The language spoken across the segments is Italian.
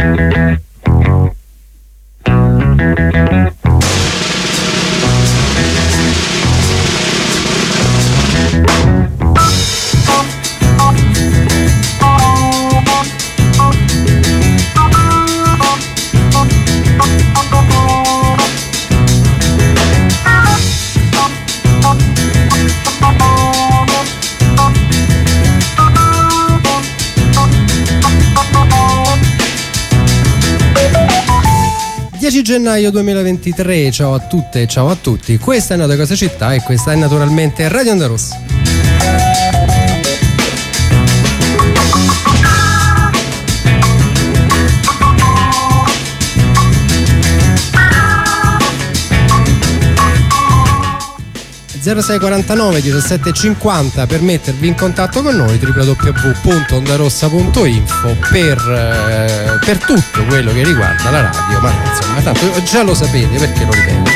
Gennaio 2023, ciao a tutte e ciao a tutti, questa è Nota Cosa Città e questa è naturalmente Radio Onda Rossa. (0649 1750) per mettervi in contatto con noi, www.ondarossa.info per tutto quello che riguarda la radio, ma insomma tanto già lo sapete, perché lo ripeto,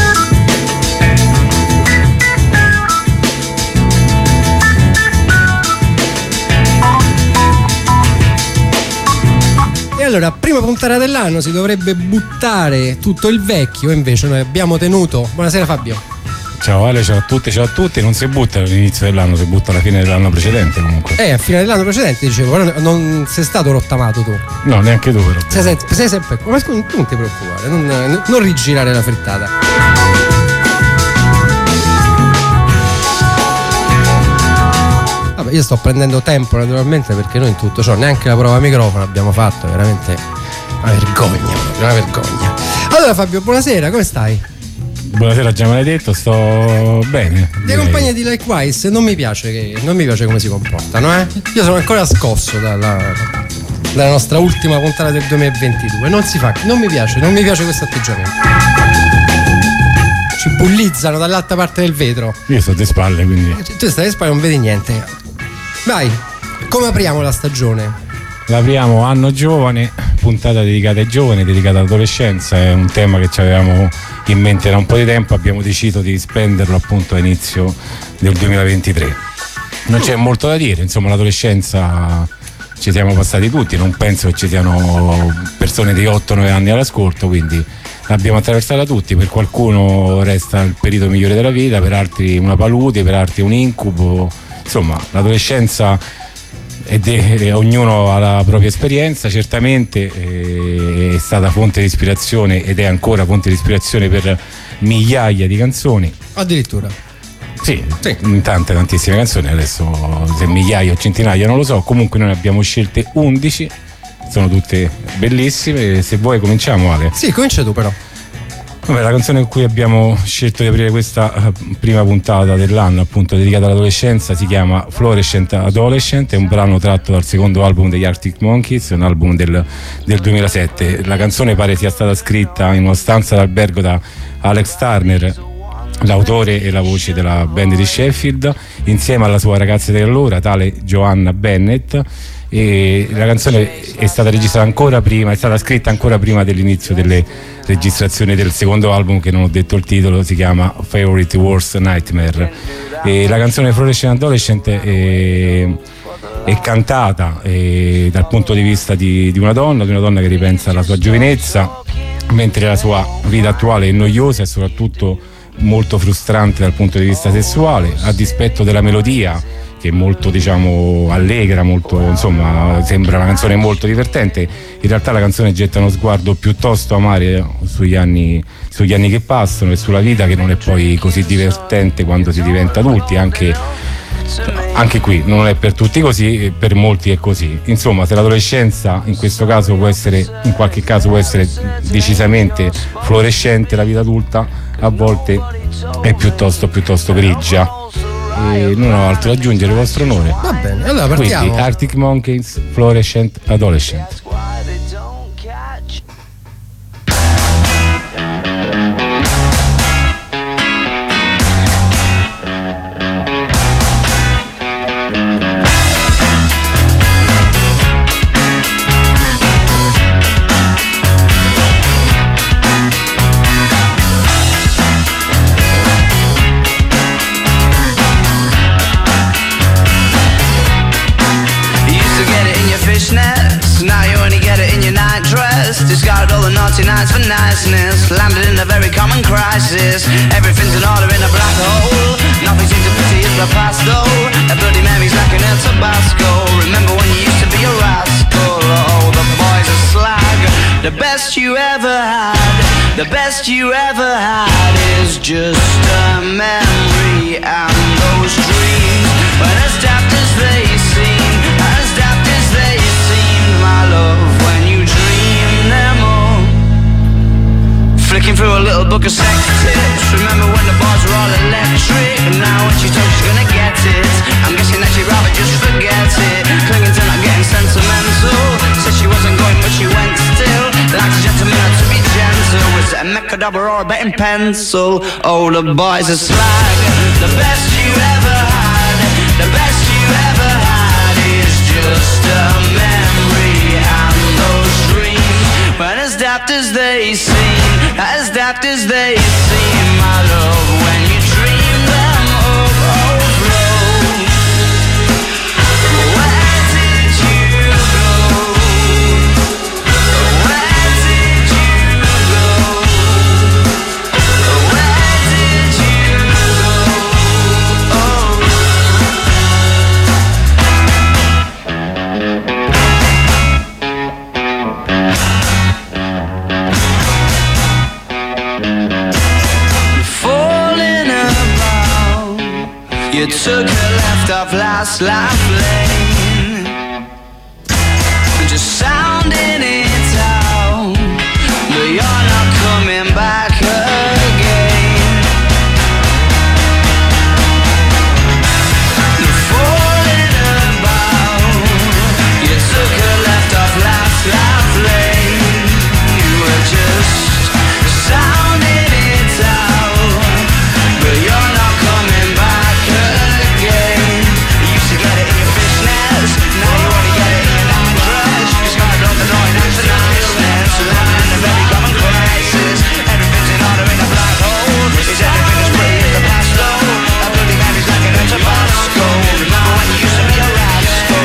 E allora, prima puntata dell'anno, si dovrebbe buttare tutto il vecchio, invece noi abbiamo tenuto. Buonasera Fabio. Ciao Ale, ciao a tutti, ciao a tutti. Non si butta all'inizio dell'anno, si butta alla fine dell'anno precedente comunque. A fine dell'anno precedente dicevo, però non sei stato rottamato tu. No, neanche tu però. Sei sempre. Ma non ti preoccupare, non rigirare la frittata. Vabbè, io sto prendendo tempo naturalmente, perché noi in tutto ciò neanche la prova microfono abbiamo fatto, veramente una vergogna. Allora Fabio, buonasera, come stai? Buonasera, già maledetto, sto bene. Dei compagni di Likewise non mi piace come si comportano, Io sono ancora scosso dalla nostra ultima puntata del 2022. Non mi piace questo atteggiamento. Ci bullizzano dall'altra parte del vetro. Io sto di spalle, quindi. Tu stai di spalle e non vedi niente. Vai, come apriamo la stagione? L'apriamo anno giovane, puntata dedicata ai giovani, dedicata all'adolescenza. È un tema che ci avevamo in mente da un po' di tempo, abbiamo deciso di spenderlo appunto a inizio del 2023. Non c'è molto da dire, insomma l'adolescenza ci siamo passati tutti, non penso che ci siano persone di 8-9 anni all'ascolto, quindi l'abbiamo attraversata tutti. Per qualcuno resta il periodo migliore della vita, per altri una palude, per altri un incubo. Insomma, l'adolescenza ognuno ha la propria esperienza, certamente è stata fonte di ispirazione ed è ancora fonte di ispirazione per migliaia di canzoni. Addirittura? Sì. Tantissime canzoni, adesso se migliaia o centinaia non lo so, comunque noi ne abbiamo scelte 11, sono tutte bellissime. Se vuoi cominciamo, Ale. Sì, comincia tu però. Vabbè, la canzone con cui abbiamo scelto di aprire questa prima puntata dell'anno, appunto dedicata all'adolescenza, si chiama Fluorescent Adolescent, è un brano tratto dal secondo album degli Arctic Monkeys, un album del 2007. La canzone pare sia stata scritta in una stanza d'albergo da Alex Turner, l'autore e la voce della band di Sheffield, insieme alla sua ragazza di allora, tale Joanna Bennett. E la canzone è stata registrata ancora prima, è stata scritta ancora prima dell'inizio delle registrazioni del secondo album, che non ho detto il titolo, si chiama Favorite Worst Nightmare. E la canzone Fluorescent Adolescent è cantata dal punto di vista di una donna che ripensa alla sua giovinezza, mentre la sua vita attuale è noiosa e soprattutto molto frustrante dal punto di vista sessuale, a dispetto della melodia che è molto, diciamo, allegra, molto, insomma, sembra una canzone molto divertente. In realtà la canzone getta uno sguardo piuttosto amaro sugli anni che passano e sulla vita, che non è poi così divertente quando si diventa adulti. Anche qui non è per tutti così, per molti è così. Insomma, se l'adolescenza in questo caso in qualche caso può essere decisamente fluorescente, la vita adulta a volte è piuttosto grigia. E non ho altro da aggiungere, vostro onore. Va bene, allora partiamo. Quindi Arctic Monkeys, Fluorescent Adolescent. Now you're in your night dress, discarded all the naughty nights for niceness, landed in a very common crisis. Everything's in order in a black hole. Nothing seems to pity is the past though. A Bloody Mary's like an El Tabasco. Remember when you used to be a rascal? Oh, the boys are slag. The best you ever had, the best you ever had is just a memory. And those dreams, when as daft as they seem, as daft as they seem, my love, when you dream them all. Flicking through a little book of sex tips. Remember when the bars were all electric? And now when she told she's gonna get it, I'm guessing that she'd rather just forget it. Clinging to not getting sentimental. Said she wasn't going but she went still. Like a gentleman had to be gentle. Was it a Mechadabra or a betting pencil? Oh, the boys are slag. The best you ever had, the best you ever had is just a memory. And those dreams, when as daft as they seem, as daft as they seem, my love, when you dream them overflow. Where did you go? Where did you go? Where did you go? Oh. Falling about, you took a left off last life lane, just sounding it out, but you're not coming back again. Falling about, you took a left off last life lane, you were just sounding it out, but you're not coming back again. You used to get it in your fishnets, now you only get it in your nightdress. You started off the annoying acts of niceness, landing in a very common crisis. Everything's in order in a black hole. Is everything as pretty as the past though? A Bloody Mary's like an El Tabasco. Remember when you used to be a rascal?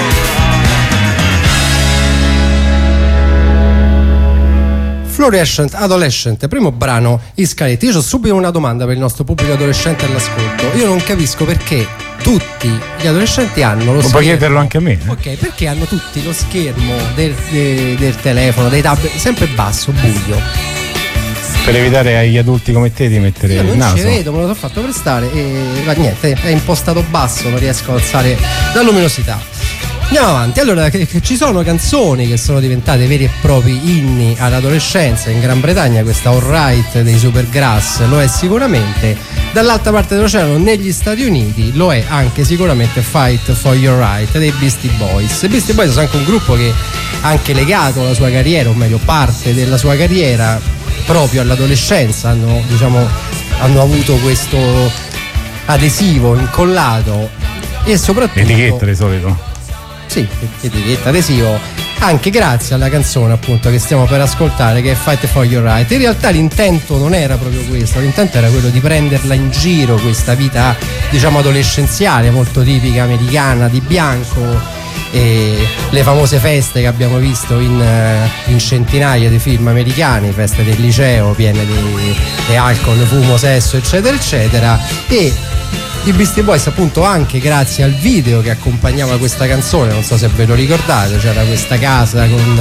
Fluorescent Adolescent, primo brano in scaletta. Io ho subito una domanda per il nostro pubblico adolescente all'ascolto. Io non capisco perché tutti gli adolescenti hanno lo puoi schermo. chiederlo anche a me. Ok, perché hanno tutti lo schermo del telefono, dei tablet, sempre basso, buio. Per evitare agli adulti come te di mettere Io il non naso. ci vedo, me lo sono fatto prestare e va niente, è impostato basso, non riesco a alzare la luminosità. Andiamo avanti. Allora, che ci sono canzoni che sono diventate veri e propri inni all'adolescenza. In Gran Bretagna questa Alright dei Supergrass lo è sicuramente. Dall'altra parte dell'oceano, negli Stati Uniti, lo è anche sicuramente Fight for Your Right dei Beastie Boys. I Beastie Boys sono anche un gruppo che ha anche legato la sua carriera, o meglio parte della sua carriera, proprio all'adolescenza. Hanno avuto questo adesivo incollato e soprattutto Etichetta di solito. Sì, etichetta, adesivo, anche grazie alla canzone appunto che stiamo per ascoltare, che è Fight for Your Right. In realtà l'intento non era proprio questo, l'intento era quello di prenderla in giro, questa vita adolescenziale molto tipica americana, di bianco, e le famose feste che abbiamo visto in centinaia di film americani, feste del liceo piene di alcol, fumo, sesso, eccetera eccetera. E i Beastie Boys, appunto, anche grazie al video che accompagnava questa canzone, non so se ve lo ricordate, c'era questa casa con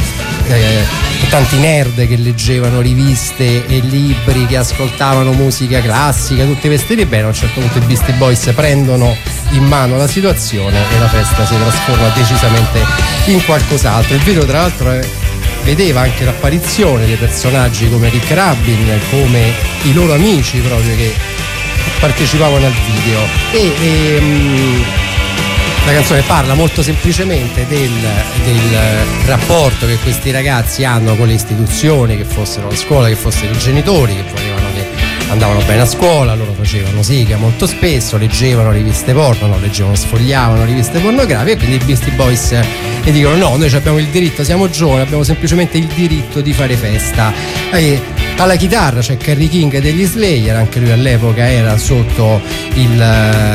tanti nerd che leggevano riviste e libri, che ascoltavano musica classica, tutti vestiti bene. A un certo punto i Beastie Boys prendono in mano la situazione e la festa si trasforma decisamente in qualcos'altro. Il video, tra l'altro, vedeva anche l'apparizione dei personaggi come Rick Rubin, come i loro amici proprio che partecipavano al video, e la canzone parla molto semplicemente del rapporto che questi ragazzi hanno con le istituzioni, che fossero la scuola, che fossero i genitori, che volevano che andavano bene a scuola, loro facevano siga molto spesso, leggevano riviste porno, sfogliavano riviste pornografiche, e quindi i Beastie Boys e dicono no, noi abbiamo il diritto, siamo giovani, abbiamo semplicemente il diritto di fare festa. Alla chitarra c'è Kerry King degli Slayer, anche lui all'epoca era sotto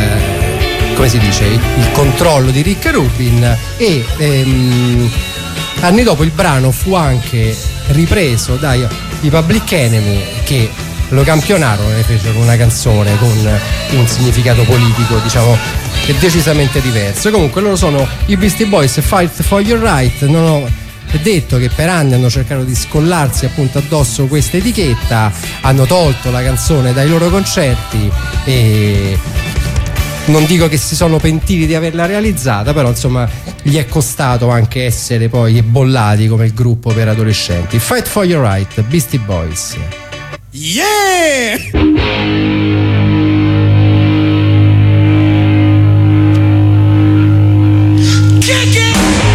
il controllo di Rick Rubin, e Anni dopo il brano fu anche ripreso dai Public Enemy, che lo campionarono e fecero una canzone con un significato politico, diciamo, decisamente diverso. Comunque loro sono i Beastie Boys, Fight for Your Right. Non ho detto che per anni hanno cercato di scollarsi appunto addosso questa etichetta, hanno tolto la canzone dai loro concerti e non dico che si sono pentiti di averla realizzata, però insomma gli è costato anche essere poi bollati come il gruppo per adolescenti. Fight for Your Right, Beastie Boys. Yeah! Kick it!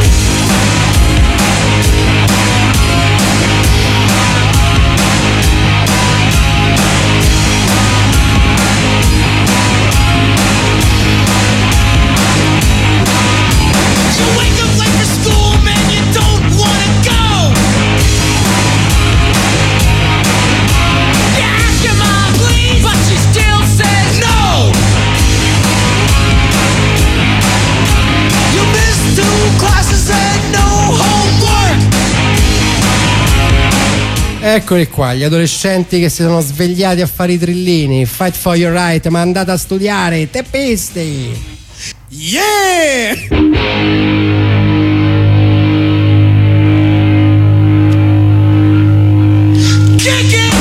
Eccoli qua, gli adolescenti che si sono svegliati a fare i trillini. Fight for your right, ma andate a studiare, teppisti! Yeah! Kick it!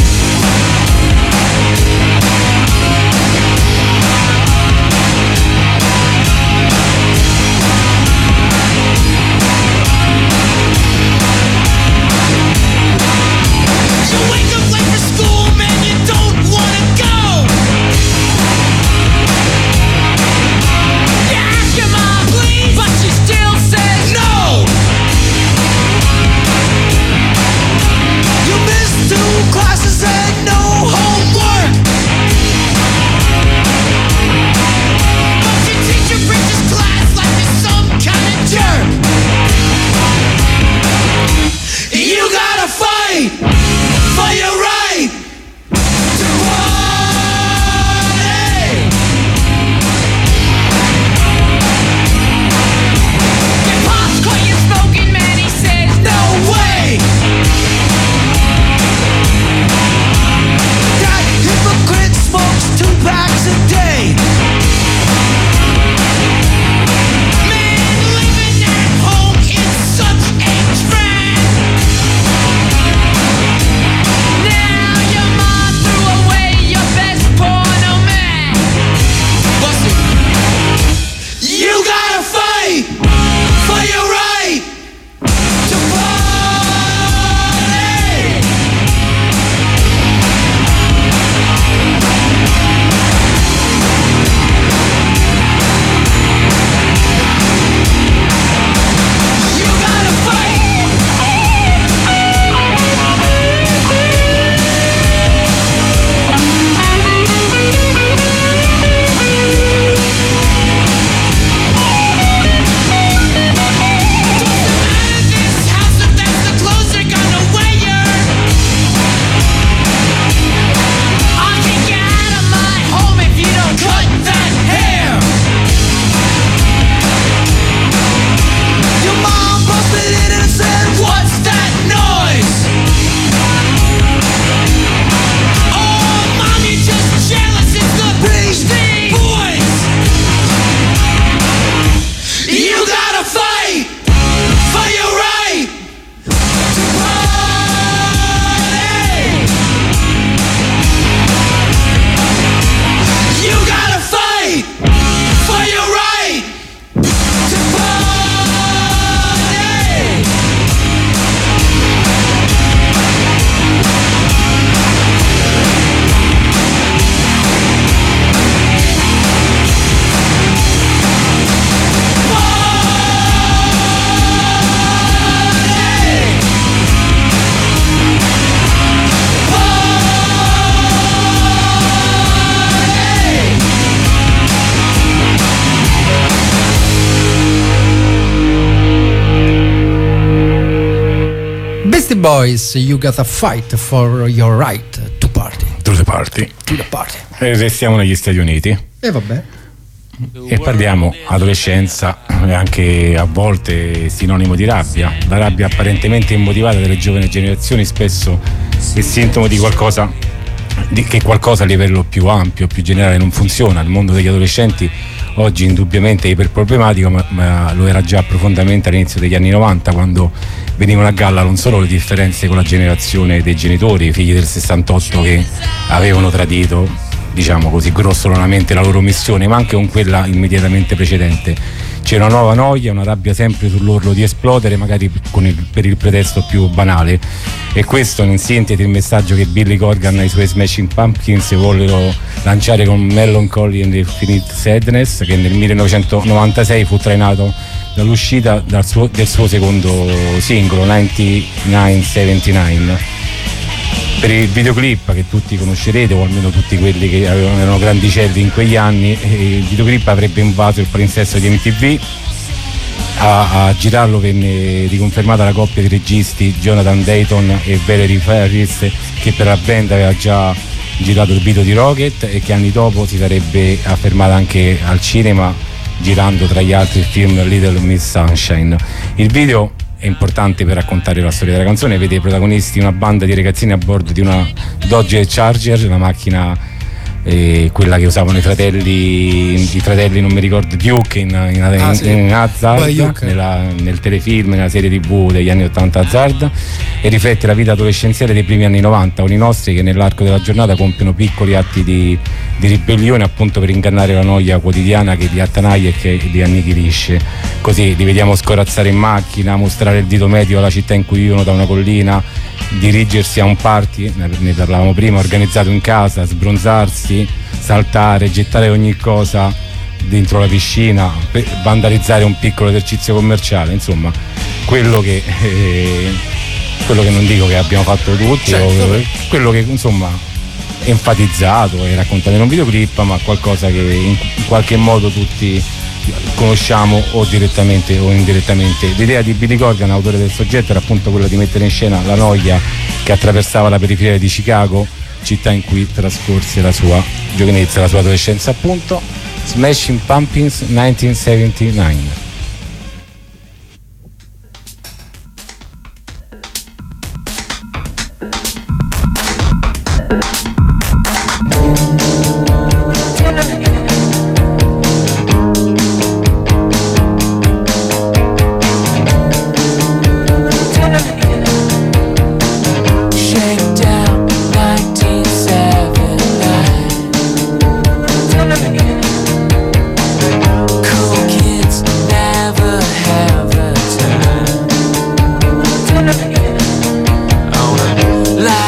Beastie Boys, You Gotta Fight for Your Right to Party. To the party. To the party. E restiamo negli Stati Uniti. E vabbè. E parliamo adolescenza, anche a volte sinonimo di rabbia. La rabbia apparentemente immotivata delle giovani generazioni spesso è sintomo di qualcosa, che qualcosa a livello più ampio, più generale non funziona. Il mondo degli adolescenti oggi indubbiamente è iperproblematico, ma lo era già profondamente all'inizio degli anni 90, quando venivano a galla non solo le differenze con la generazione dei genitori, i figli del 68 che avevano tradito, diciamo così, grossolanamente la loro missione, ma anche con quella immediatamente precedente. C'è una nuova noia, una rabbia sempre sull'orlo di esplodere, magari per il pretesto più banale, e questo in sintesi il messaggio che Billy Corgan e i suoi Smashing Pumpkins vollero lanciare con Melancholy and Infinite Sadness, che nel 1996 fu trainato dall'uscita del suo secondo singolo 1979. Per il videoclip, che tutti conoscerete, o almeno tutti quelli che erano grandicelli in quegli anni, il videoclip avrebbe invaso il palinsesto di MTV. A girarlo venne riconfermata la coppia di registi Jonathan Dayton e Valerie Faris, che per la band aveva già girato il video di Rocket e che anni dopo si sarebbe affermata anche al cinema, girando tra gli altri il film Little Miss Sunshine. Il video è importante per raccontare la storia della canzone, vede i protagonisti una banda di ragazzini a bordo di una Dodge Charger, la macchina quella che usavano i fratelli non mi ricordo, Duke in Hazard, nel telefilm, nella serie TV degli anni 80 Hazard, e riflette la vita adolescenziale dei primi anni 90, con i nostri che nell'arco della giornata compiono piccoli atti di ribellione, appunto per ingannare la noia quotidiana che li attanaglia e che li annichilisce. Così li vediamo scorazzare in macchina, mostrare il dito medio alla città in cui vivono da una collina, dirigersi a un party, ne parlavamo prima, organizzato in casa, sbronzarsi, saltare, gettare ogni cosa dentro la piscina, vandalizzare un piccolo esercizio commerciale, insomma quello che non dico che abbiamo fatto tutti, certo, quello che insomma è enfatizzato e raccontato in un videoclip, ma qualcosa che in qualche modo tutti conosciamo o direttamente o indirettamente. L'idea di Billy Corgan, autore del soggetto, era appunto quella di mettere in scena la noia che attraversava la periferia di Chicago, città in cui trascorse la sua giovinezza, la sua adolescenza, appunto. Smashing Pumpkins 1979. Life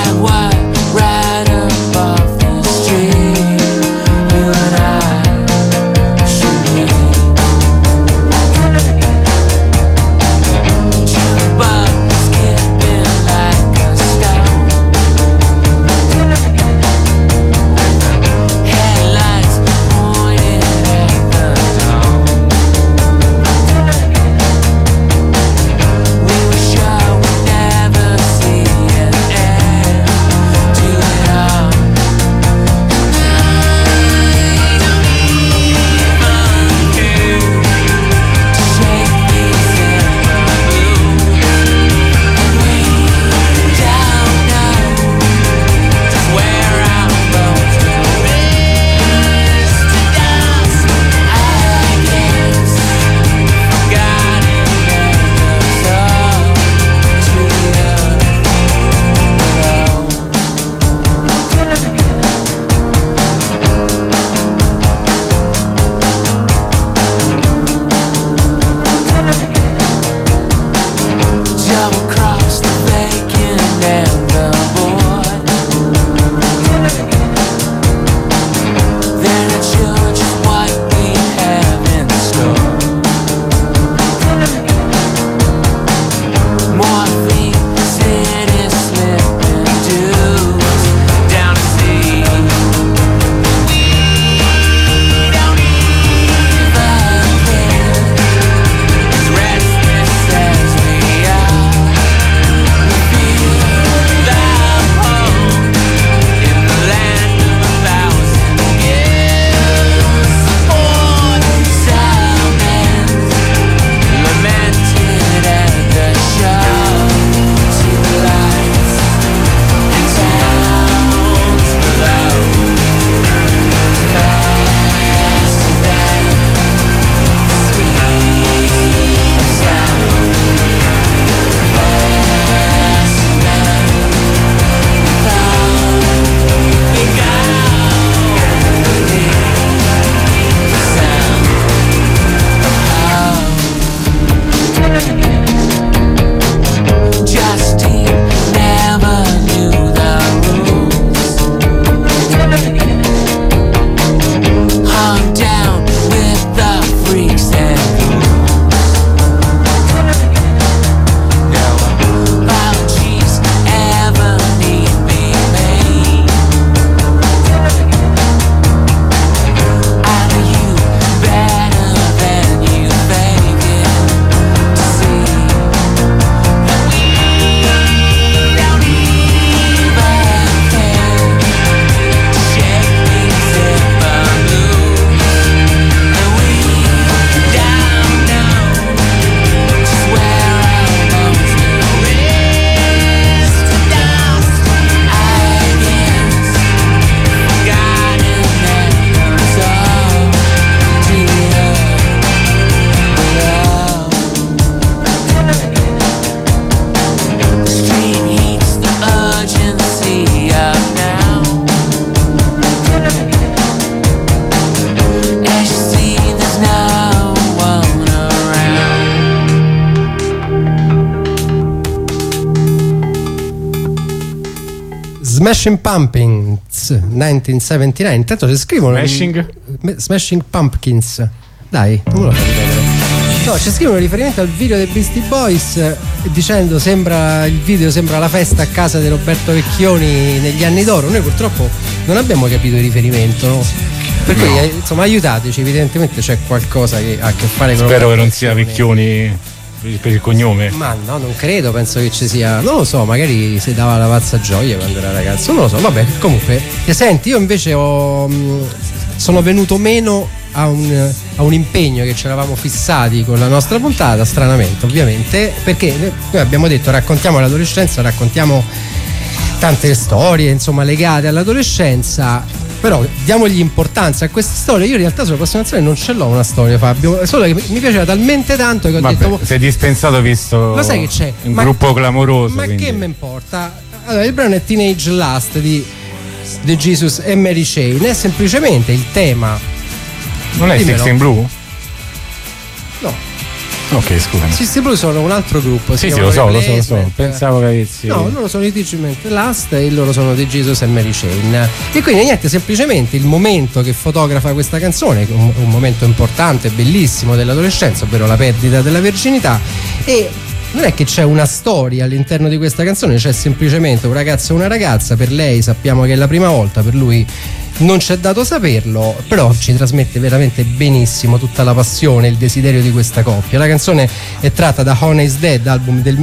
Smashing Pumpkins 1979. Intanto ci scrivono Smashing Pumpkins. Dai, non me lo fai ripetere. No, ci scrivono riferimento al video dei Beastie Boys dicendo il video sembra la festa a casa di Roberto Vecchioni negli anni d'oro. Noi purtroppo non abbiamo capito il riferimento, no? Per cui insomma aiutateci, evidentemente c'è qualcosa che ha a che fare con Spero che non sia Vecchioni per il cognome. Ma no, non credo, penso che ci sia, non lo so, magari si dava la pazza gioia quando era ragazzo, non lo so, vabbè, comunque senti, io invece sono venuto meno a un impegno che ci eravamo fissati con la nostra puntata, stranamente ovviamente, perché noi abbiamo detto raccontiamo l'adolescenza, raccontiamo tante storie insomma legate all'adolescenza, però diamogli importanza a queste storie. Io in realtà sulla prossima canzone non ce l'ho una storia, Fabio, solo che mi piaceva talmente tanto che ho detto sei dispensato visto lo sai che c'è un gruppo clamoroso, ma quindi. Che mi importa. Allora il brano è Teenage Lust di The Jesus e Mary Chain, è semplicemente il tema. Non è Dimmelo. 16 Blue? No. Ok, scusa. Sì, Blue sono un altro gruppo. Sì, lo so. Pensavo che avessi. No, loro sono i Teenage Lust e loro sono The Jesus e Mary Chain. E quindi niente, semplicemente il momento che fotografa questa canzone, un momento importante, bellissimo dell'adolescenza, ovvero la perdita della virginità. E non è che c'è una storia all'interno di questa canzone, c'è semplicemente un ragazzo e una ragazza. Per lei sappiamo che è la prima volta, per lui non c'è dato saperlo, però ci trasmette veramente benissimo tutta la passione, il desiderio di questa coppia. La canzone è tratta da Honey's Dead, album del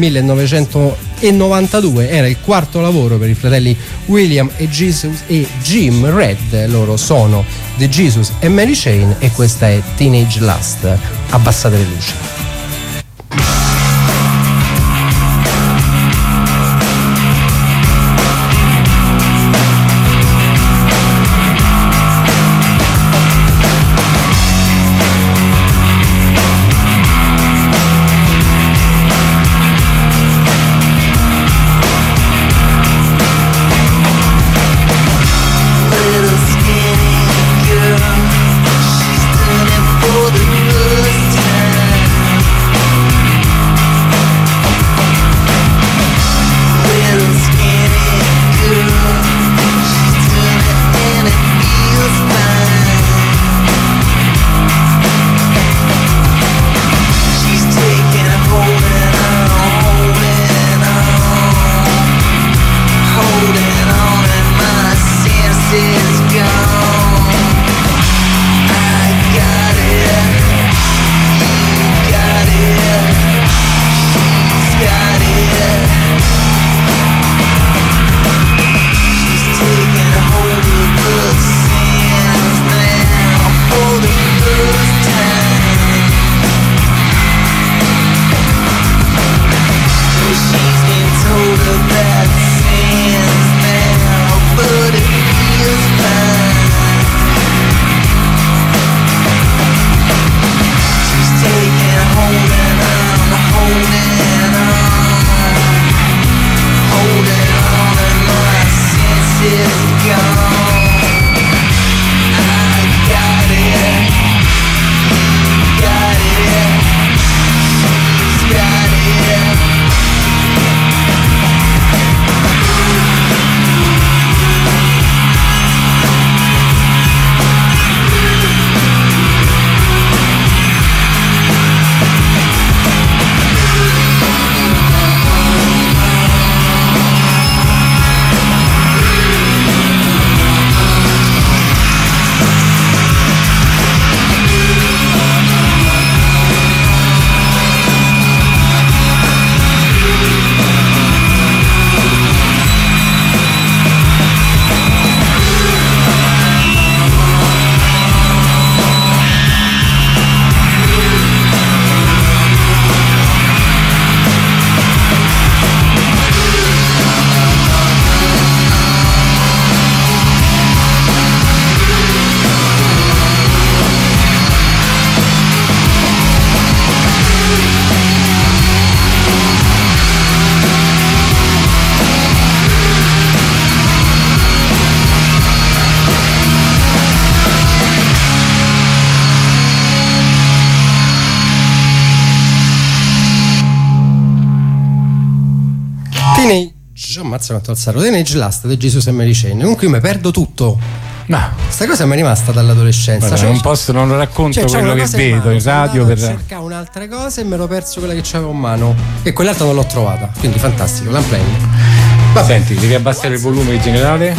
1992, era il quarto lavoro per i fratelli William e Jim Red. Loro sono The Jesus e Mary Chain e questa è Teenage Lust. Abbassate le luci. She's done it for the first time. ammazza quanto alzare Teenage Last di Jesus e Mary Chain. Comunque io mi perdo tutto. No, questa cosa mi è rimasta dall'adolescenza. Guarda, non lo racconto quello che vedo in radio per cercare un'altra cosa e mi ero perso quella che c'avevo in mano e quell'altra non l'ho trovata, quindi fantastico. L'Unplaying. Senti, devi abbassare il volume in generale?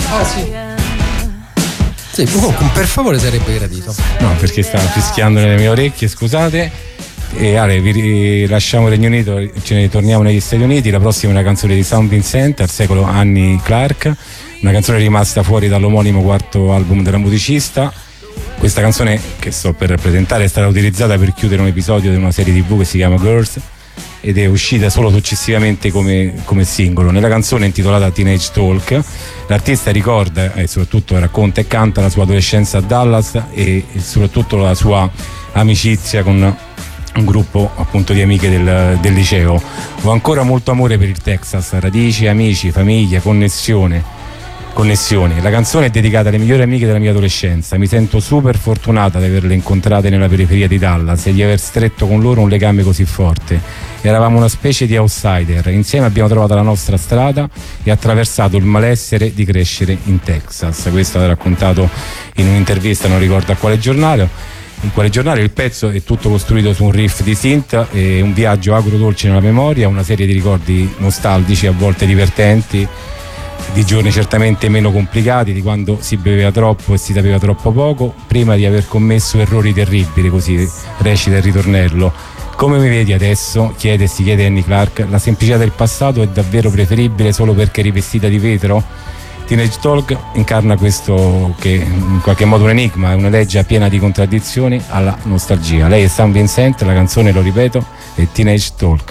Sì, per favore sarebbe gradito. No, perché stava fischiando nelle mie orecchie, scusate. E Ale, vi lasciamo Regno Unito, ce ne torniamo negli Stati Uniti. La prossima è una canzone di St. Vincent, al secolo Annie Clark, una canzone rimasta fuori dall'omonimo quarto album della musicista. Questa canzone che sto per rappresentare è stata utilizzata per chiudere un episodio di una serie TV che si chiama Girls ed è uscita solo successivamente come singolo. Nella canzone intitolata Teenage Talk l'artista ricorda e soprattutto racconta e canta la sua adolescenza a Dallas e soprattutto la sua amicizia con un gruppo appunto di amiche del liceo. Ho ancora molto amore per il Texas, radici, amici, famiglia, connessioni. La canzone è dedicata alle migliori amiche della mia adolescenza. Mi sento super fortunata di averle incontrate nella periferia di Dallas e di aver stretto con loro un legame così forte. Eravamo una specie di outsider, insieme abbiamo trovato la nostra strada e attraversato il malessere di crescere in Texas. Questo l'ha raccontato in un'intervista, non ricordo a quale giornale. In quale giornale. Il pezzo è tutto costruito su un riff di synth e un viaggio agrodolce nella memoria, una serie di ricordi nostalgici, a volte divertenti, di giorni certamente meno complicati, di quando si beveva troppo e si sapeva troppo poco, prima di aver commesso errori terribili, così recita il ritornello. Come mi vedi adesso? Si chiede Annie Clark. La semplicità del passato è davvero preferibile solo perché è rivestita di vetro? Teenage Talk incarna questo che in qualche modo un enigma, è un'elegia piena di contraddizioni alla nostalgia. Lei è St. Vincent, la canzone, lo ripeto, è Teenage Talk.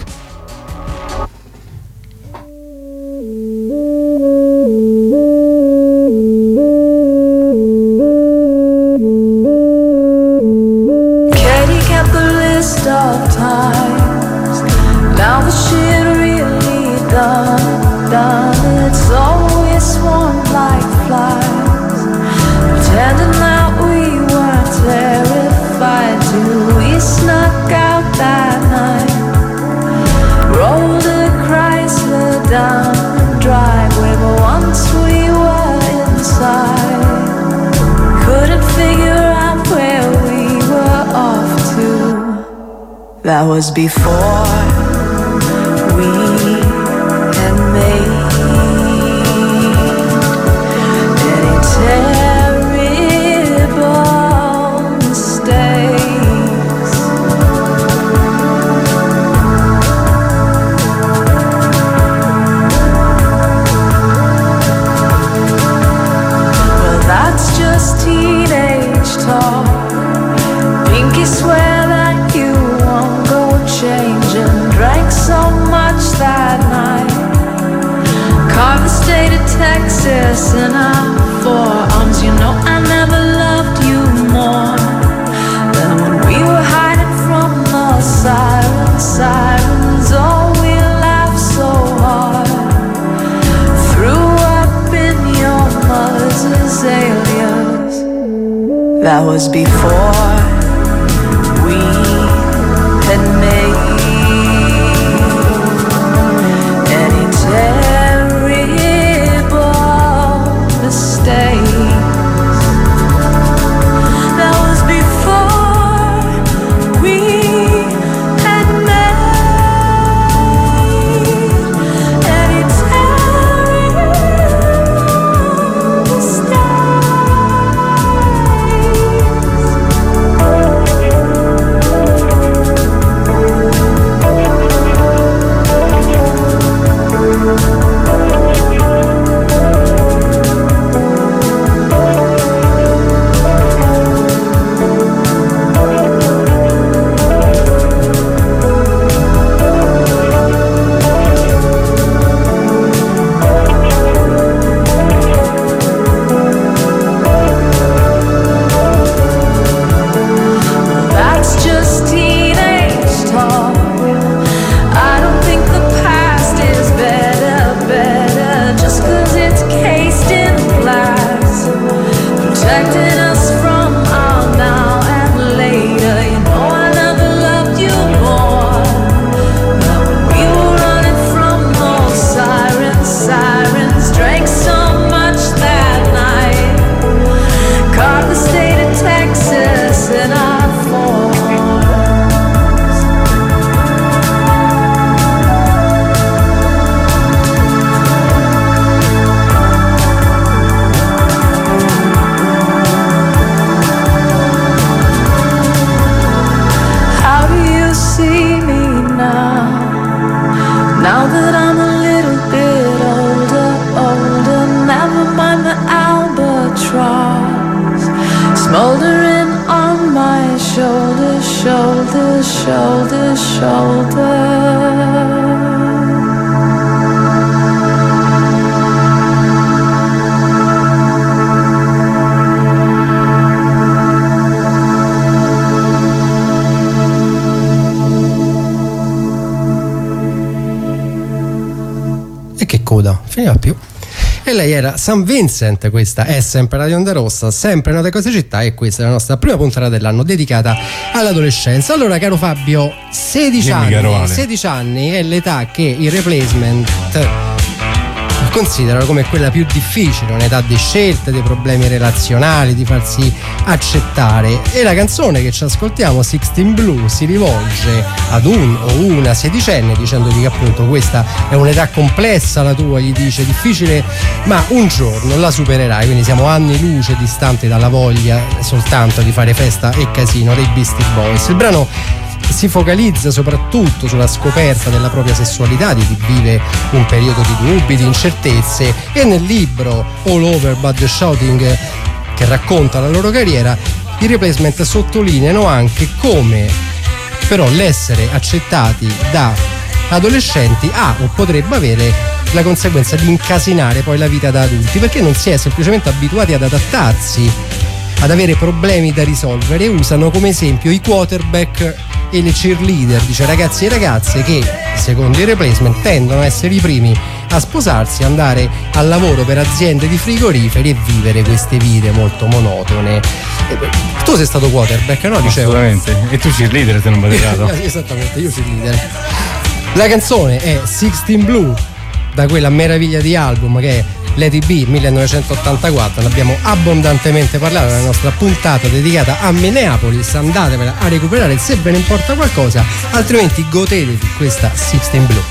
Katie kept the list of times. Now the shit really done. It's always swarm like flies, pretending that we weren't terrified till we snuck out that night. Rolled a Chrysler down the driveway, but once we were inside, couldn't figure out where we were off to. That was before we had made terrible mistakes. Well, that's just teenage talk. Pinky swear that you won't go changing. Drank so much that night, carved the state of Texas in our forearms. You know I never loved you more than when we were hiding from the sirens. Oh, we laughed so hard, threw up in your mother's azaleas. That was before we had made any terrible mistakes. That was before we had made any terrible side. shoulder to shoulder. Coda, finiva più. E lei era St. Vincent, questa è sempre Radio Onda Rossa, sempre Note Cose Città, e questa è la nostra prima puntata dell'anno dedicata all'adolescenza. Allora, caro Fabio, 16 anni è l'età che i Replacement considerano come quella più difficile, un'età di scelta, dei problemi relazionali, di farsi accettare, e la canzone che ci ascoltiamo, 16 Blue, si rivolge ad un o una sedicenne dicendogli che appunto questa è un'età complessa, la tua, gli dice, difficile, ma un giorno la supererai. Quindi siamo anni luce distanti dalla voglia soltanto di fare festa e casino dei Beastie Boys. Il brano si focalizza soprattutto sulla scoperta della propria sessualità di chi vive un periodo di dubbi, di incertezze, e nel libro All Over But The Shouting, che racconta la loro carriera, i Replacement sottolineano anche come però l'essere accettati da adolescenti ha o potrebbe avere la conseguenza di incasinare poi la vita da adulti, perché non si è semplicemente abituati ad adattarsi, ad avere problemi da risolvere, e usano come esempio i quarterback e le cheerleader, dice, ragazzi e ragazze che secondo i Replacement tendono a essere i primi a sposarsi, andare al lavoro per aziende di frigoriferi e vivere queste vite molto monotone. Tu sei stato quarterback, no? Dicevo. Assolutamente. E tu cheerleader, se non vado errato. Esattamente, io cheerleader. La canzone è 16 Blue, da quella meraviglia di album che è Let It Be 1984, ne abbiamo abbondantemente parlato nella nostra puntata dedicata a Minneapolis. Andatevela a recuperare se ve ne importa qualcosa, altrimenti godetevi questa 16 Blue.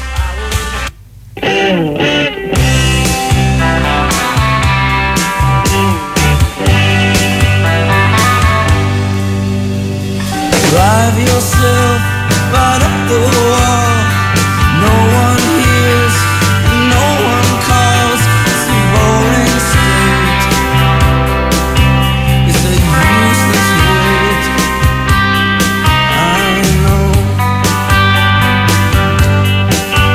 Drive yourself right up the wall. No one hears, no one calls. It's a boring state. It's a useless wait. I know.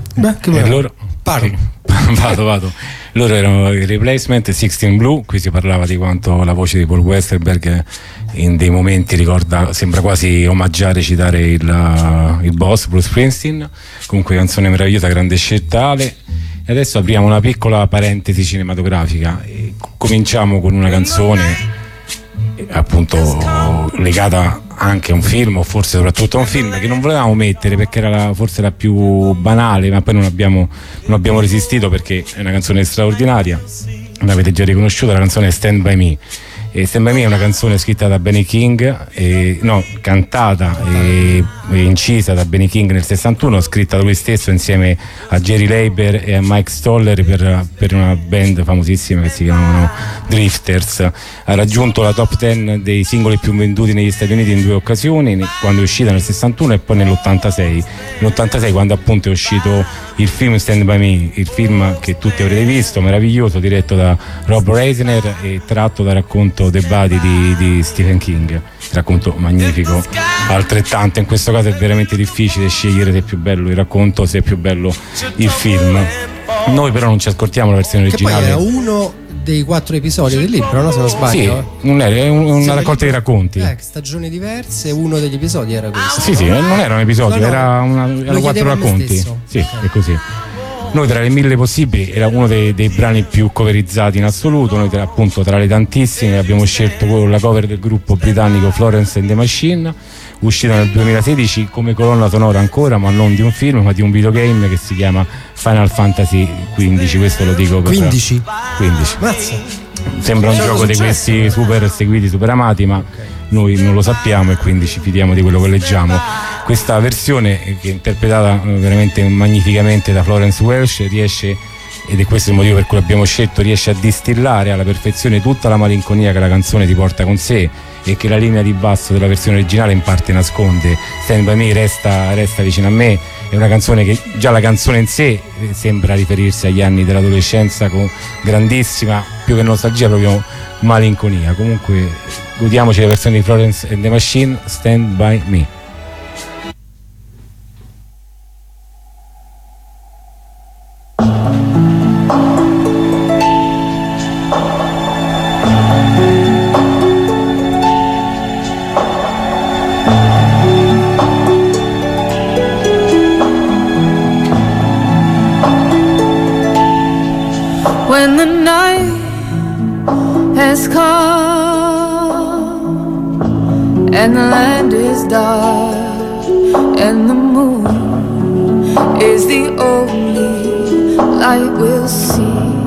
Beh, che e loro parlo. vado. Loro erano i Replacement, 16 Blue. Qui si parlava di quanto la voce di Paul Westerberg in dei momenti sembra quasi omaggiare, citare il boss Bruce Springsteen. Comunque canzone meravigliosa, grande scelta Ale. E adesso apriamo una piccola parentesi cinematografica e cominciamo con una canzone appunto legata anche a un film, o forse soprattutto a un film, che non volevamo mettere perché era forse la più banale, ma poi non abbiamo resistito perché è una canzone straordinaria, l'avete già riconosciuta, la canzone è Stand By Me. E Stand By Me è una canzone scritta da Benny King, cantata e incisa da Benny King nel 61, scritta da lui stesso insieme a Jerry Leiber e a Mike Stoller per una band famosissima che si chiamavano Drifters. Ha raggiunto la top 10 dei singoli più venduti negli Stati Uniti in 2 occasioni, quando è uscita nel 61 e poi nell'86, quando appunto è uscito il film Stand By Me, il film che tutti avrete visto, meraviglioso, diretto da Rob Reisner e tratto dal racconto The Body di Stephen King, racconto magnifico altrettanto. In questo caso è veramente difficile scegliere se è più bello il racconto o se è più bello il film. Noi però non ci ascoltiamo la versione originale, che poi era uno dei 4 episodi del libro, no? Se non sbaglio. Sì, non è una raccolta di racconti, stagioni diverse, uno degli episodi era questo. Sì, non era un episodio, no. erano 4 racconti. Sì, è così. Noi tra le 1000 possibili era uno dei brani più coverizzati in assoluto. Noi tra le tantissime abbiamo scelto la cover del gruppo britannico Florence and the Machine, uscita nel 2016 come colonna sonora ancora, ma non di un film, ma di un videogame che si chiama Final Fantasy XV. Questo lo dico per 15. Mazza. Sembra un gioco di questi super seguiti, super amati, ma noi non lo sappiamo e quindi ci fidiamo di quello che leggiamo. Questa versione, che è interpretata veramente magnificamente da Florence Welch, riesce, ed è questo il motivo per cui l'abbiamo scelto, riesce a distillare alla perfezione tutta la malinconia che la canzone ti porta con sé e che la linea di basso della versione originale in parte nasconde. Stand By Me resta vicino a me. È una canzone che già la canzone in sé sembra riferirsi agli anni dell'adolescenza con grandissima, più che nostalgia, proprio malinconia. Comunque godiamoci la versione di Florence and the Machine, Stand By Me. When the night has come and the land is dark and the moon is the only light we'll see.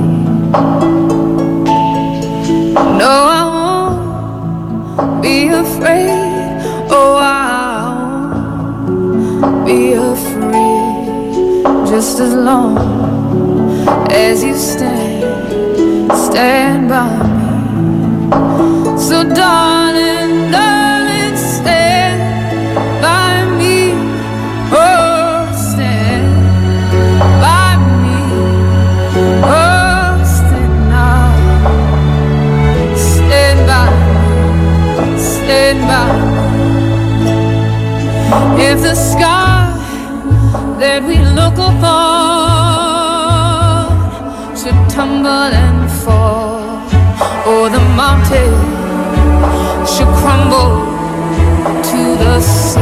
No, I won't be afraid. Oh, I won't be afraid. Just as long as you stand by me. So darling, darling, stand by me. Oh, stand by me. Oh, stand now. Stand by me. Stand by me. If the sky that we look upon should tumble and fall, or the mountain should crumble to the sea,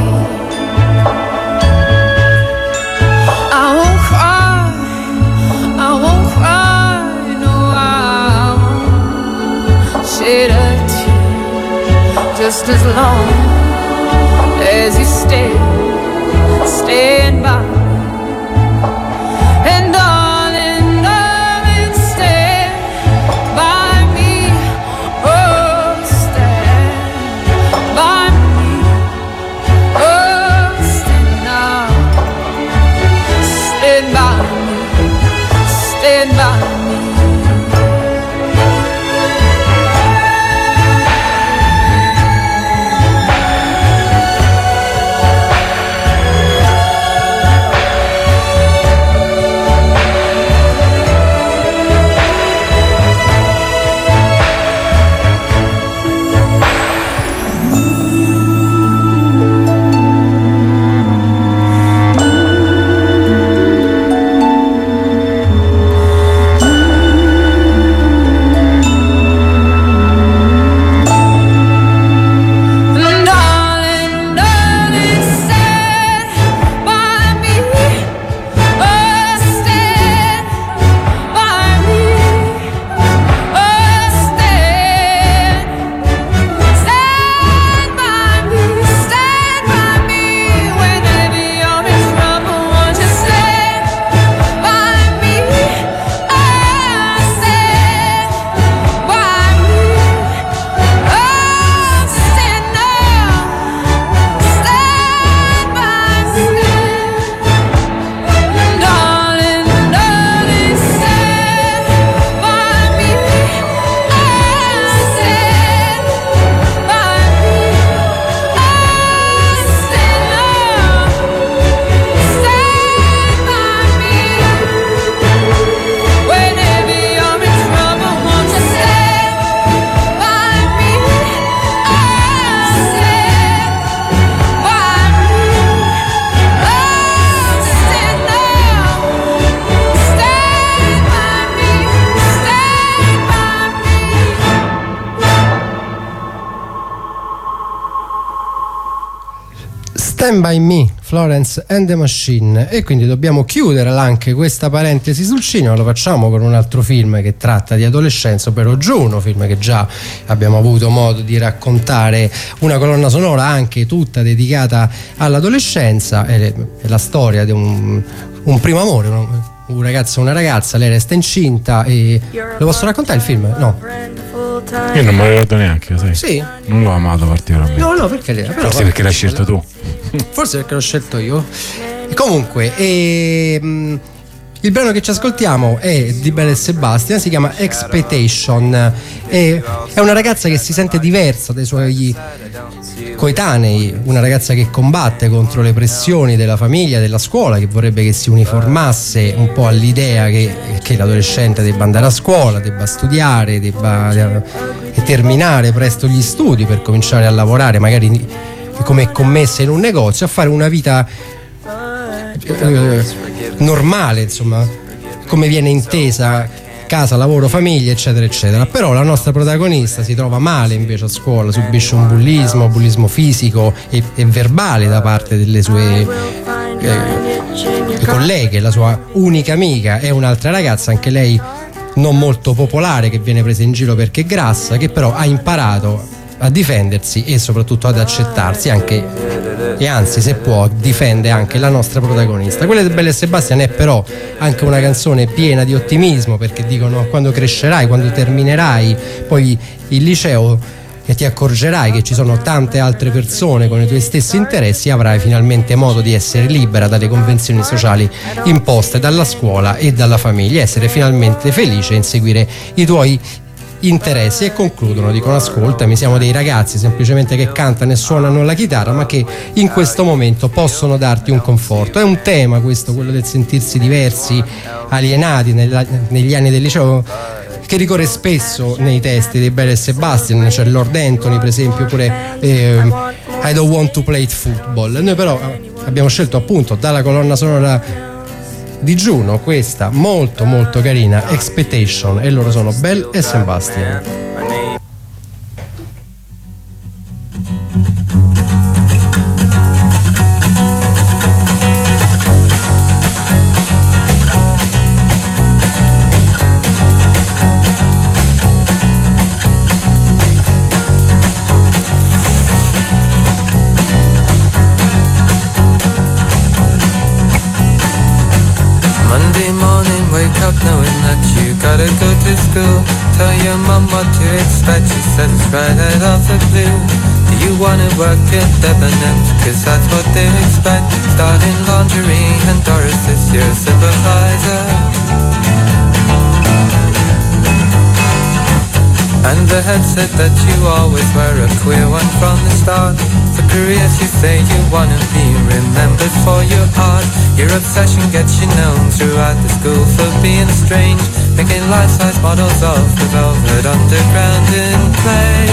I won't cry, I won't cry, no, I won't shed a tear. Just as long as you stand by me. And oh, Stand By Me, Florence and the Machine. E quindi dobbiamo chiudere anche questa parentesi sul cinema. Lo facciamo con un altro film che tratta di adolescenza, ovvero Juno, film che già abbiamo avuto modo di raccontare, una colonna sonora anche tutta dedicata all'adolescenza. È la storia di un primo amore, un ragazzo e una ragazza. Lei resta incinta e... Lo posso raccontare il film? No. Io non me lo ricordo neanche, sai? Sì. Non l'ho amato particolarmente. No, perché però, forse perché l'hai scelto tu. Forse perché l'ho scelto io. E comunque, il brano che ci ascoltiamo è di Belle e Sebastian, si chiama Expectation. È una ragazza che si sente diversa dai suoi coetanei, una ragazza che combatte contro le pressioni della famiglia, della scuola, che vorrebbe che si uniformasse un po' all'idea che l'adolescente debba andare a scuola, debba studiare, debba terminare presto gli studi per cominciare a lavorare magari come commessa in un negozio, a fare una vita normale, insomma, come viene intesa, casa, lavoro, famiglia, eccetera eccetera. Però la nostra protagonista si trova male invece a scuola, subisce un bullismo fisico e verbale da parte delle sue colleghe. La sua unica amica è un'altra ragazza, anche lei non molto popolare, che viene presa in giro perché è grassa, che però ha imparato a difendersi e soprattutto ad accettarsi, e anzi, se può, difende anche la nostra protagonista. Quella di Belle e Sebastian è però anche una canzone piena di ottimismo, perché dicono: quando crescerai, quando terminerai poi il liceo e ti accorgerai che ci sono tante altre persone con i tuoi stessi interessi, avrai finalmente modo di essere libera dalle convenzioni sociali imposte dalla scuola e dalla famiglia, essere finalmente felice e inseguire i tuoi interessi. E concludono, dicono: ascoltami, siamo dei ragazzi semplicemente che cantano e suonano la chitarra, ma che in questo momento possono darti un conforto. È un tema questo, quello del sentirsi diversi, alienati negli anni del liceo, che ricorre spesso nei testi dei Belle e Sebastian. C'è Lord Anthony per esempio, oppure I Don't Want to Play Football. Noi però abbiamo scelto appunto dalla colonna sonora di Juno questa molto molto carina, Expectation, e loro sono Belle e Sebastian. Gotta go to school, tell your mom what to expect. She says it's right out of the blue. Do you wanna work at Debenham? Cause that's what they expect. Starting lingerie and Doris is your supervisor. And the head said that you always were a queer one from the start. For careers you say you wanna be remembered for your art. Your obsession gets you known throughout the school for being strange, making life-size models of the velvet underground in play.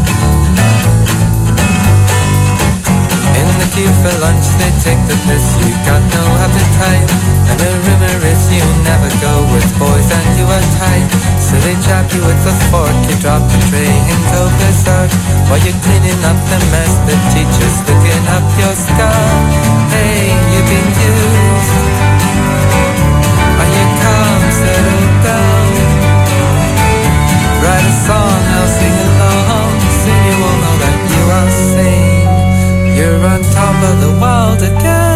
In the queue for lunch they take the piss, you got no appetite. And the rumor is you never go with boys and you are tight. So they jab you with a fork, you drop the tray and go berserk, while you're cleaning up the mess, the teacher's looking up your skirt. Hey, you've been used. Are you calm, settle down? Write a song, I'll sing along. Soon you will know that you are sane. You're on top of the world again.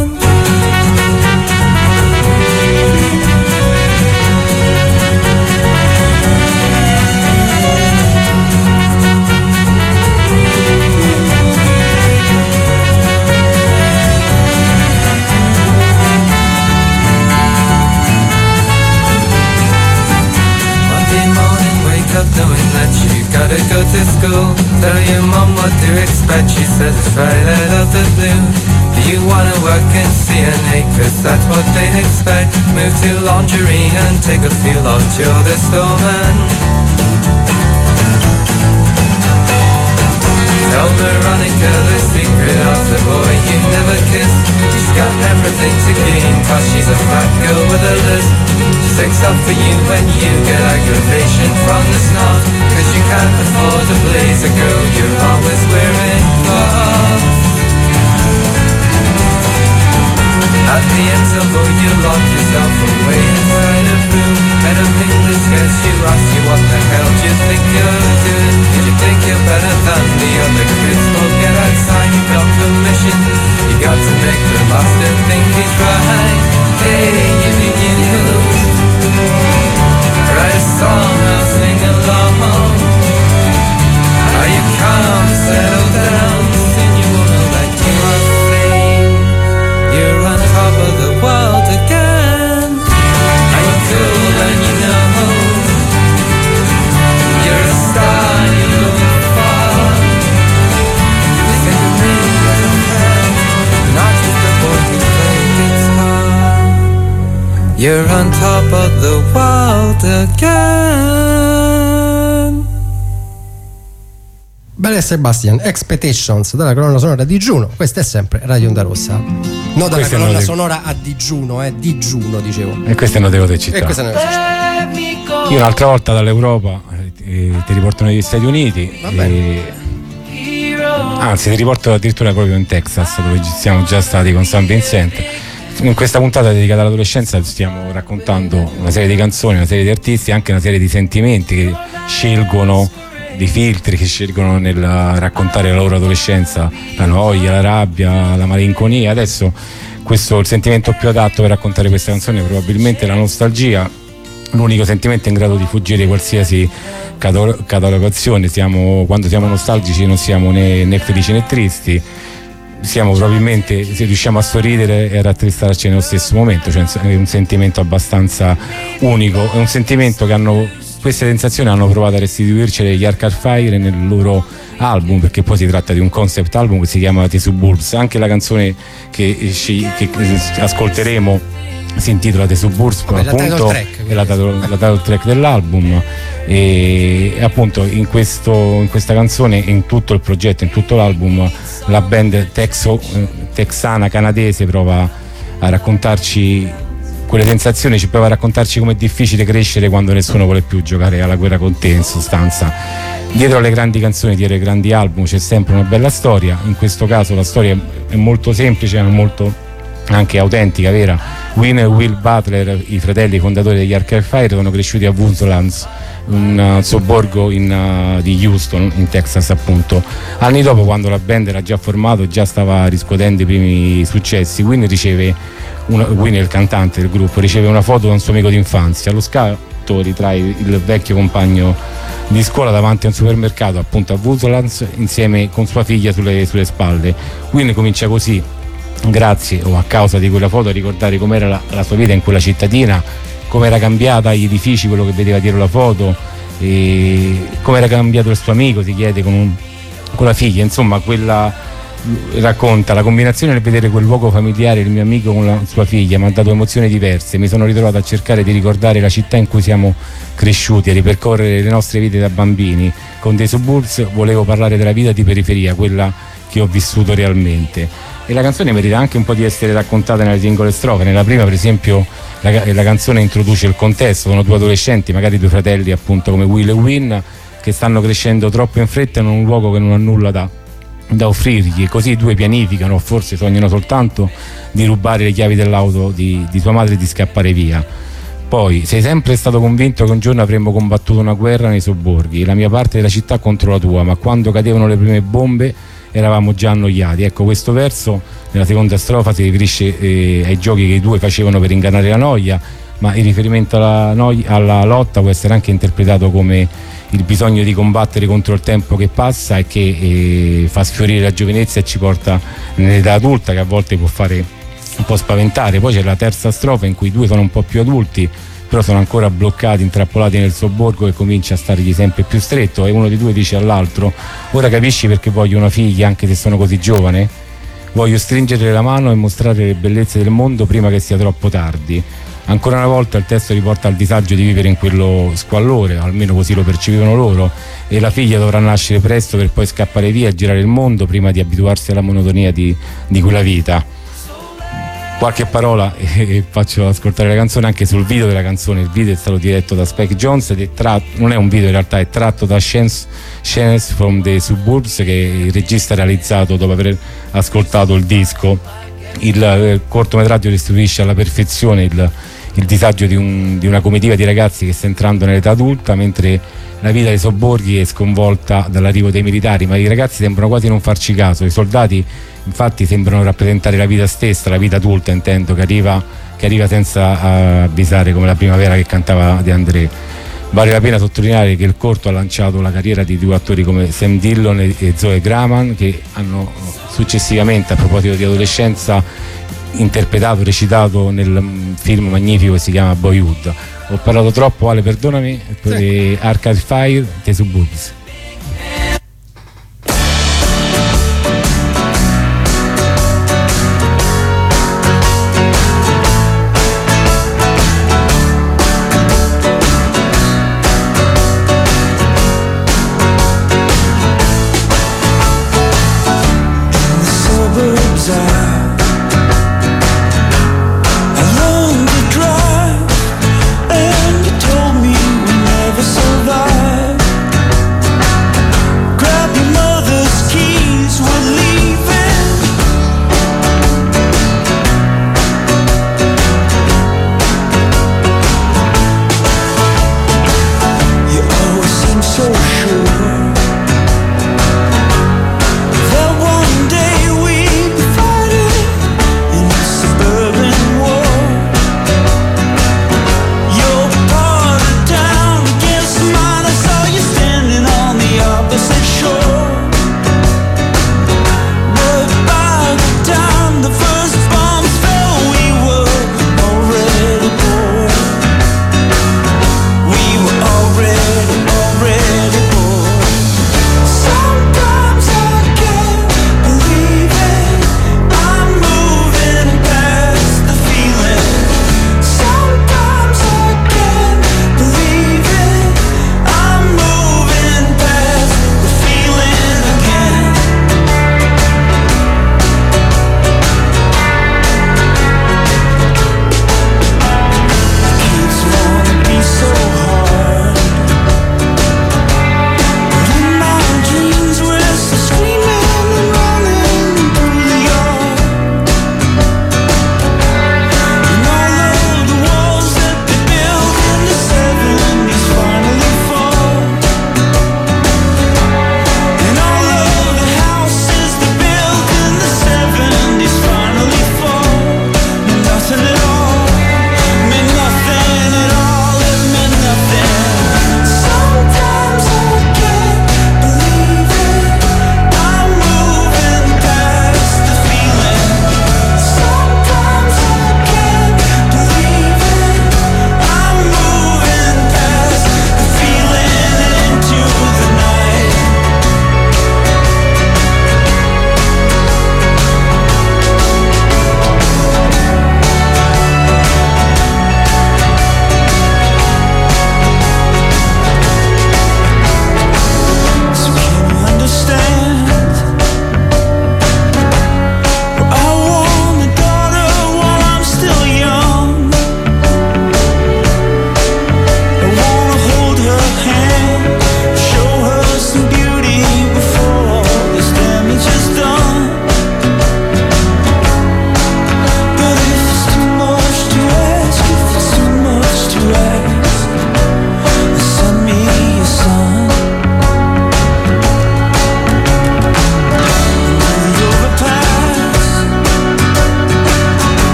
Knowing that you gotta go to school, tell your mom what to expect. She says it's right out of the blue. Do you wanna work in CNA? Cause that's what they expect. Move to lingerie and take a feel of Jill the Stoneman. Tell Veronica the secret of the boy you never kissed. She's got everything to gain, cause she's a fat girl with a list. She sticks up for you when you get aggravation from the snob, cause you can't afford to blaze a girl you're always wearing gloves. You're on top of the world again. Belle Sebastian, Expectations dalla colonna sonora di Digiuno. Questa è sempre Radio Onda Rossa. No, dalla colonna sonora a Digiuno, Digiuno dicevo. E questa è Notevole Città. E questa è Notevole Città. Io un'altra volta dall'Europa ti riporto negli Stati Uniti. Anzi, ti riporto addirittura proprio in Texas, dove siamo già stati con San Vincent. In questa puntata dedicata all'adolescenza stiamo raccontando una serie di canzoni, una serie di artisti, anche una serie di sentimenti che scelgono, di filtri che scelgono nel raccontare la loro adolescenza, la noia, la rabbia, la malinconia. Adesso il sentimento più adatto per raccontare queste canzoni è probabilmente la nostalgia, l'unico sentimento in grado di fuggire qualsiasi catalogazione. Quando siamo nostalgici non siamo né felici né tristi, siamo probabilmente, se riusciamo a sorridere e a rattristarci nello stesso momento, cioè è un sentimento abbastanza unico, è un sentimento che queste sensazioni hanno provato a restituirci gli Arcade Fire nel loro album, perché poi si tratta di un concept album che si chiama The Suburbs. Anche la canzone che ascolteremo si intitola The Suburbs, appunto è la title track dell'album, e appunto in questa canzone, in tutto il progetto, in tutto l'album, la band texana canadese prova a raccontarci quelle sensazioni, ci prova a raccontarci com'è difficile crescere quando nessuno vuole più giocare alla guerra con te. In sostanza, dietro alle grandi canzoni, dietro ai grandi album c'è sempre una bella storia. In questo caso la storia è molto semplice, ma molto anche autentica, vera. Win e Will Butler, i fratelli fondatori degli Arcade Fire, sono cresciuti a Woodlands, un sobborgo di Houston, in Texas appunto. Anni dopo, quando la band era già formato e già stava riscuotendo i primi successi, Win è il cantante del gruppo, riceve una foto da un suo amico d'infanzia. Lo scatto ritrae il vecchio compagno di scuola davanti a un supermercato appunto a Woodlands, insieme con sua figlia sulle spalle. Win comincia così, grazie o a causa di quella foto, a ricordare com'era la sua vita in quella cittadina, com'era cambiata gli edifici, quello che vedeva dietro la foto, e com'era cambiato il suo amico, si chiede con la figlia. Insomma, racconta la combinazione nel vedere quel luogo familiare, il mio amico con la sua figlia, mi ha dato emozioni diverse. Mi sono ritrovato a cercare di ricordare la città in cui siamo cresciuti, a ripercorrere le nostre vite da bambini. Con The Suburbs volevo parlare della vita di periferia, quella che ho vissuto realmente. E la canzone merita anche un po' di essere raccontata nelle singole strofe. Nella prima, per esempio, la canzone introduce il contesto: sono due adolescenti, magari due fratelli appunto come Will e Win, che stanno crescendo troppo in fretta in un luogo che non ha nulla da offrirgli, e così i due pianificano, o forse sognano soltanto, di rubare le chiavi dell'auto di sua madre e di scappare via. Poi: sei sempre stato convinto che un giorno avremmo combattuto una guerra nei sobborghi, la mia parte della città contro la tua, ma quando cadevano le prime bombe eravamo già annoiati. Ecco, questo verso nella seconda strofa si riferisce ai giochi che i due facevano per ingannare la noia, ma il riferimento alla lotta può essere anche interpretato come il bisogno di combattere contro il tempo che passa e che fa sfiorire la giovinezza e ci porta nell'età adulta, che a volte può fare un po' spaventare. Poi c'è la terza strofa in cui i due sono un po' più adulti, però sono ancora bloccati, intrappolati nel sobborgo, e comincia a stargli sempre più stretto, e uno di due dice all'altro: ora capisci perché voglio una figlia anche se sono così giovane? Voglio stringere la mano e mostrare le bellezze del mondo prima che sia troppo tardi. Ancora una volta il testo riporta al disagio di vivere in quello squallore, almeno così lo percepivano loro, e la figlia dovrà nascere presto per poi scappare via e girare il mondo prima di abituarsi alla monotonia di quella vita. Qualche parola e faccio ascoltare la canzone anche sul video della canzone. Il video è stato diretto da Spike Jonze ed non è un video, in realtà è tratto da Scenes from the Suburbs, che il regista ha realizzato dopo aver ascoltato il disco. Il cortometraggio restituisce alla perfezione il disagio di una comitiva di ragazzi che sta entrando nell'età adulta, mentre la vita dei sobborghi è sconvolta dall'arrivo dei militari, ma i ragazzi sembrano quasi non farci caso. I soldati infatti sembrano rappresentare la vita stessa, la vita adulta intendo, che arriva senza avvisare, come la primavera che cantava De André. Vale la pena sottolineare che il corto ha lanciato la carriera di due attori come Sam Dillon e Zoe Graman, che hanno successivamente, a proposito di adolescenza, recitato nel film magnifico che si chiama Boyhood. Ho parlato troppo, Ale, perdonami. Sì. Arcade Fire, The Suburbs.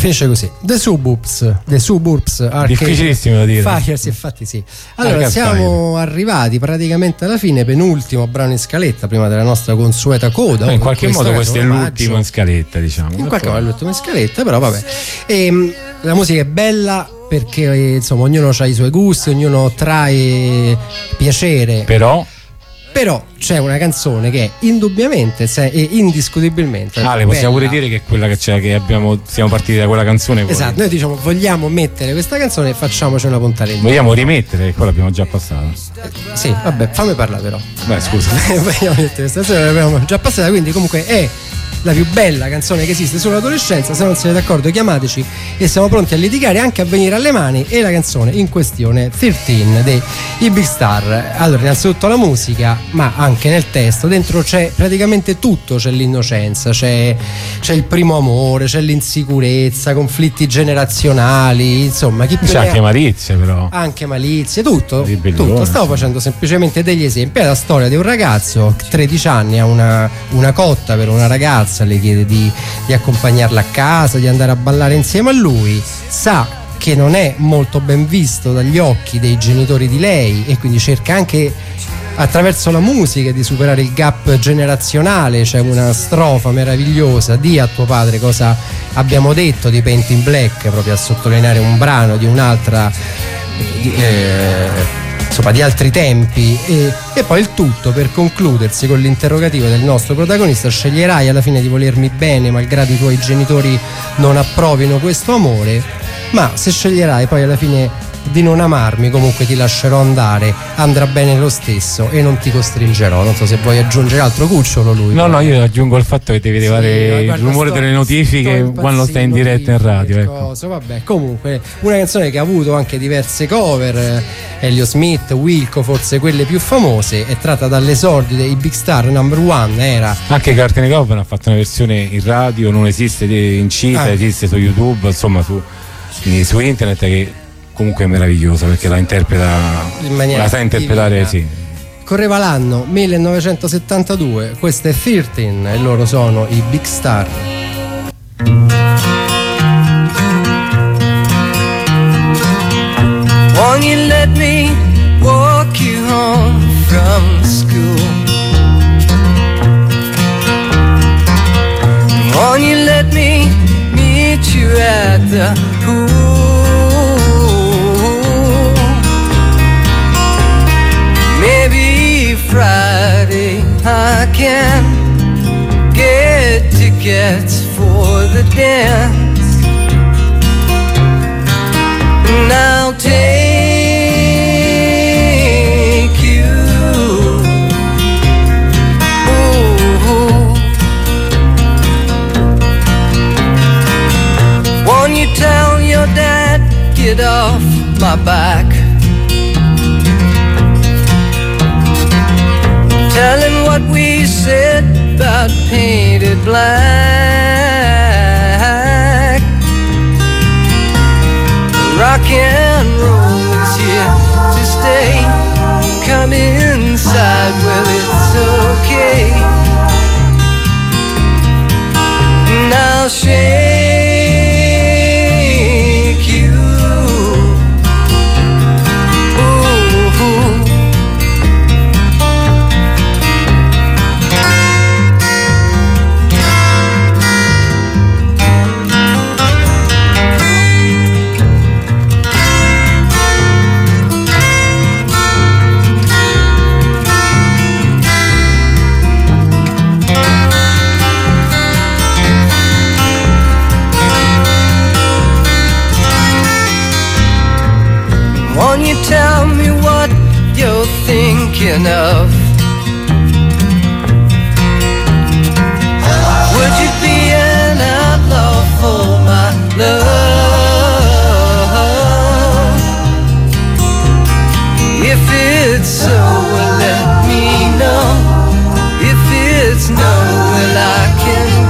finisce così. The Suburbs difficilissimo da dire. Infatti sì. Allora siamo arrivati praticamente alla fine, penultimo brano in scaletta prima della nostra consueta coda. In qualche modo questo è l'ultimo in scaletta, diciamo. In qualche modo è l'ultimo in scaletta, però vabbè. La musica è bella perché insomma ognuno ha i suoi gusti, ognuno trae piacere. Però c'è una canzone che indubbiamente e indiscutibilmente le possiamo pure dire che è quella che siamo partiti da quella canzone. Esatto, noi diciamo vogliamo mettere questa canzone e facciamoci una puntata in vogliamo rimettere, che quella l'abbiamo già passata. Sì, vabbè, fammi parlare però. Beh, scusa. Vogliamo mettere questa canzone, l'abbiamo già passata, quindi comunque è la più bella canzone che esiste sull'adolescenza. Se non siete d'accordo chiamateci e siamo pronti a litigare, anche a venire alle mani. E la canzone in questione 13 dei Big Star. Allora, innanzitutto la musica, ma anche nel testo dentro c'è praticamente tutto, c'è l'innocenza, c'è il primo amore, c'è l'insicurezza, conflitti generazionali, insomma c'è anche malizia, però anche malizia, tutto. Stavo facendo semplicemente degli esempi. È la storia di un ragazzo, 13 anni, ha una cotta per una ragazza, le chiede di accompagnarla a casa, di andare a ballare insieme a lui, sa che non è molto ben visto dagli occhi dei genitori di lei e quindi cerca anche attraverso la musica di superare il gap generazionale. C'è una strofa meravigliosa di A tuo padre cosa abbiamo detto di Paint in Black, proprio a sottolineare un brano di un'altra insomma di altri tempi, e poi il tutto per concludersi con l'interrogativo del nostro protagonista: sceglierai alla fine di volermi bene malgrado i tuoi genitori non approvino questo amore? Ma se sceglierai poi alla fine di non amarmi, comunque ti lascerò andare, andrà bene lo stesso e non ti costringerò. Non so se vuoi aggiungere altro, Cucciolo. Lui no, io aggiungo il fatto che devi fare il rumore delle notifiche quando stai in diretta in radio, ecco. Vabbè, comunque una canzone che ha avuto anche diverse cover, Elio Smith, Wilco, forse quelle più famose. È tratta dall'esordio dei Big Star, Number One era anche Courtney Coban ha fatto una versione in radio, non esiste in cita, esiste su YouTube, insomma su internet, che comunque è meravigliosa perché la sa interpretare divina. Sì. Correva l'anno 1972, questo è 13 e loro sono i Big Star. Won't you let me walk you home from school? Won't you let me meet you at the pool? Maybe Friday I can get tickets for the dance, and I'll take you. Ooh. Won't you tell your dad, get off my back? Tell him what we said about painted black. Rock and roll is here to stay. Come inside, well it's okay. And I'll shake you. Ooh. Won't you tell me what you're thinking of? Would you be an outlaw for my love? If it's so, well let me know. If it's no, well I can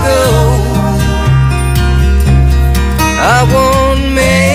go. I won't make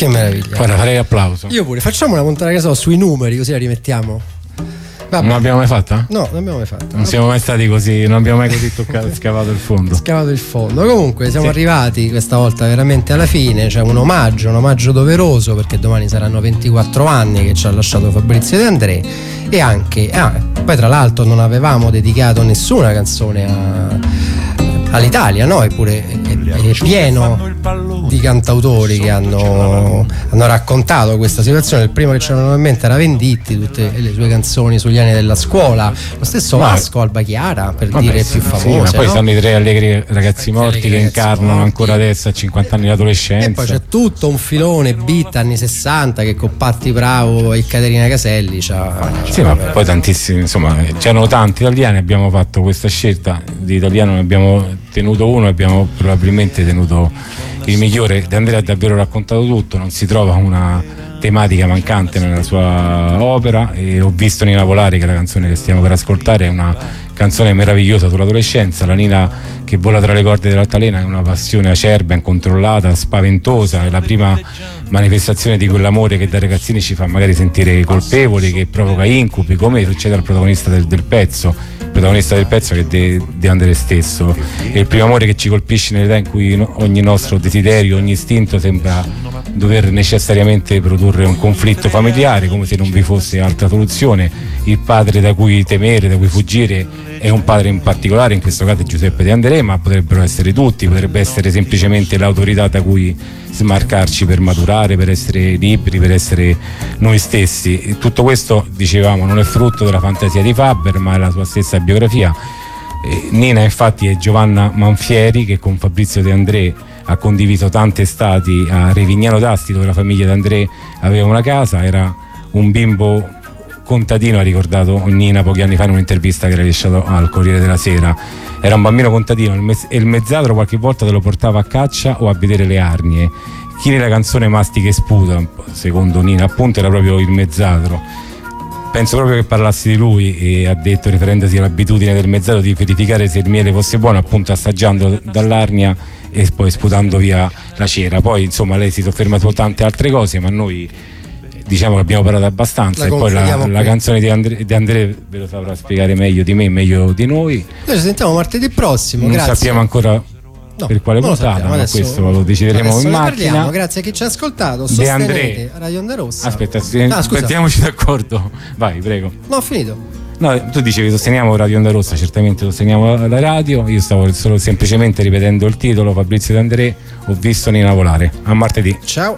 Che meraviglia. Guarda, farei applauso. Io pure. Facciamo una puntata che so sui numeri, così la rimettiamo. Vabbè. Non l'abbiamo mai fatta? No, non l'abbiamo mai fatta. Non siamo mai stati così, non abbiamo mai così toccato, scavato il fondo. Scavato il fondo. Comunque siamo arrivati questa volta veramente alla fine. C'è un omaggio doveroso, perché domani saranno 24 anni che ci ha lasciato Fabrizio De André. E anche poi tra l'altro non avevamo dedicato nessuna canzone all'Italia, no? Eppure è pieno di cantautori che hanno raccontato questa situazione. Il primo che ci avevano in mente era Venditti, tutte le sue canzoni sugli anni della scuola, lo stesso Vasco Alba Chiara, per dire più famose, ma poi no? stanno i tre allegri ragazzi morti che incarnano ancora adesso a 50 anni l'adolescenza. E poi c'è tutto un filone beat anni 60 che con Patti Bravo e Caterina Caselli poi tantissimi, insomma c'erano tanti italiani. Abbiamo fatto questa scelta di italiano, ne abbiamo tenuto uno, abbiamo probabilmente tenuto il migliore. De André ha davvero raccontato tutto, non si trova una tematica mancante nella sua opera, e Ho visto Nina volare, che è la canzone che stiamo per ascoltare, è una canzone meravigliosa sull'adolescenza. La Nina che vola tra le corde dell'altalena è una passione acerba, incontrollata, spaventosa, è la prima manifestazione di quell'amore che da ragazzini ci fa magari sentire colpevoli, che provoca incubi, come succede al protagonista del pezzo. Il protagonista del pezzo che è De André stesso, è il primo amore che ci colpisce nell'età in cui ogni nostro desiderio, ogni istinto sembra dover necessariamente produrre un conflitto familiare, come se non vi fosse altra soluzione. Il padre da cui temere, da cui fuggire è un padre in particolare, in questo caso è Giuseppe De André, ma potrebbero essere tutti, potrebbe essere semplicemente l'autorità da cui smarcarci per maturare, per essere liberi, per essere noi stessi. E tutto questo, dicevamo, non è frutto della fantasia di Faber, ma è la sua stessa biografia. Nina infatti è Giovanna Manfieri, che con Fabrizio De André ha condiviso tante estati a Revignano d'Asti, dove la famiglia De André aveva una casa. Era un bimbo contadino, ha ricordato Nina pochi anni fa in un'intervista che era rilasciato al Corriere della Sera. Era un bambino contadino e il mezzadro qualche volta te lo portava a caccia o a vedere le arnie. Chi nella canzone mastica e sputa, secondo Nina appunto, era proprio il mezzadro. Penso proprio che parlassi di lui, e ha detto, riferendosi all'abitudine del mezzadro di verificare se il miele fosse buono, appunto assaggiando dall'arnia e poi sputando via la cera. Poi insomma lei si sofferma su tante altre cose, ma noi diciamo che abbiamo parlato abbastanza, e poi la canzone di André ve lo saprà spiegare meglio di me, meglio di noi. Noi ci sentiamo martedì prossimo. Non grazie. Sappiamo ancora per quale puntata, ma questo lo decideremo in macchina. Parliamo. Grazie a chi ci ha ascoltato. De André, Radio Onda Rossa. Aspetta, mettiamoci d'accordo. Vai, prego. No, ho finito. No, tu dicevi sosteniamo Radio Onda Rossa, certamente sosteniamo la radio. Io stavo solo semplicemente ripetendo il titolo. Fabrizio De André, Ho visto Nina volare. A martedì. Ciao.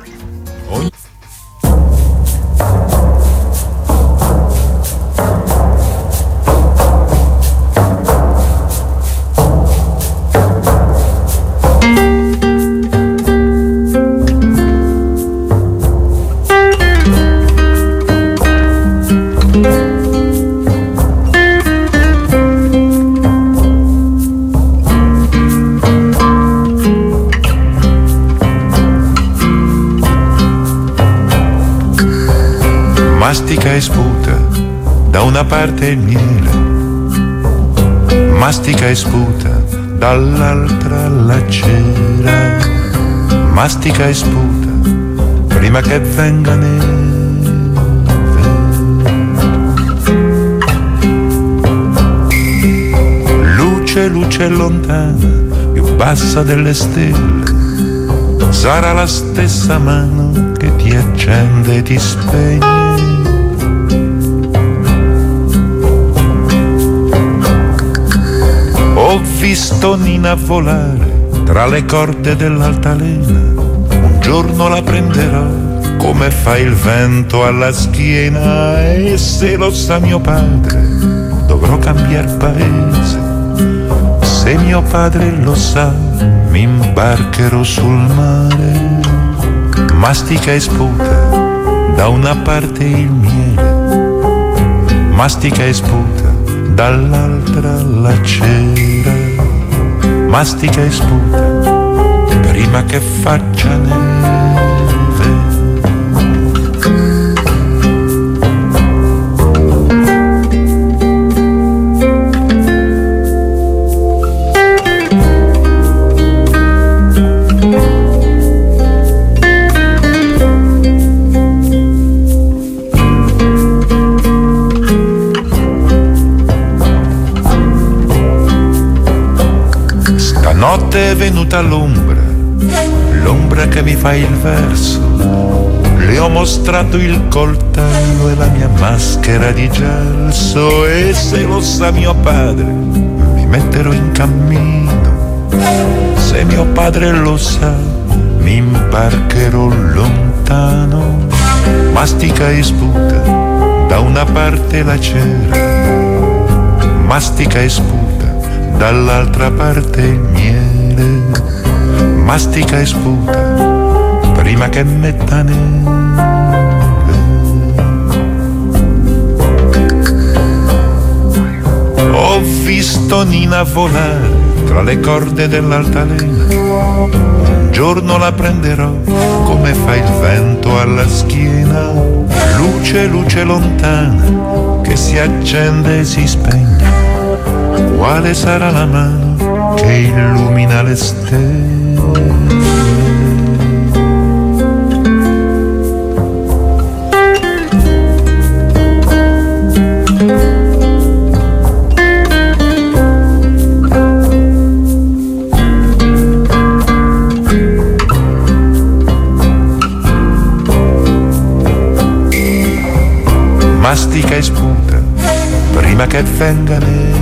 Mastica e sputa da una parte il miele, mastica e sputa dall'altra la cera, mastica e sputa prima che venga neve. Luce, luce lontana, più bassa delle stelle, sarà la stessa mano che ti accende e ti spegne. Ho visto Nina volare tra le corde dell'altalena, un giorno la prenderò come fa il vento alla schiena, e se lo sa mio padre dovrò cambiar paese, se mio padre lo sa mi imbarcherò sul mare. Mastica e sputa da una parte il miele, mastica e sputa dall'altra la cera, mastica e sputa prima che faccia neve. venuta l'ombra, l'ombra che mi fa il verso. Le ho mostrato il coltello e la mia maschera di gelso, e se lo sa mio padre mi metterò in cammino. Se mio padre lo sa mi imbarcherò lontano. Mastica e sputa da una parte la cera, mastica e sputa dall'altra parte il miele, mastica e sputa prima che metta neve. Ho visto Nina volare tra le corde dell'altalena, un giorno la prenderò come fa il vento alla schiena. Luce, luce lontana che si accende e si spegne, quale sarà la mano che illumina le stelle? Mastica e sputa prima che venga neve.